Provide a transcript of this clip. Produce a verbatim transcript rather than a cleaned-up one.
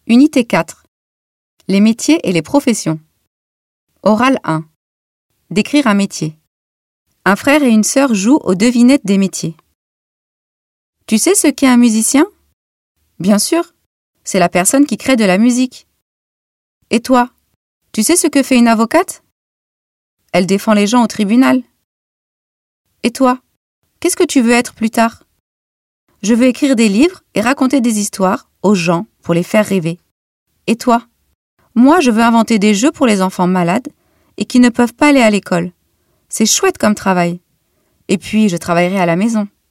Unité quatre. Les métiers et les professions. Oral un. Décrire un métier. Un frère et une sœur jouent aux devinettes des métiers. Tu sais ce qu'est un musicien? Bien sûr, c'est la personne qui crée de la musique. Et toi, tu sais ce que fait une avocate? Elle défend les gens au tribunal. Et toi, qu'est-ce que tu veux être plus tard? Je veux écrire des livres et raconter des histoires aux gens pour les faire rêver. Et toi? Moi, je veux inventer des jeux pour les enfants malades et qui ne peuvent pas aller à l'école. C'est chouette comme travail. Et puis, je travaillerai à la maison.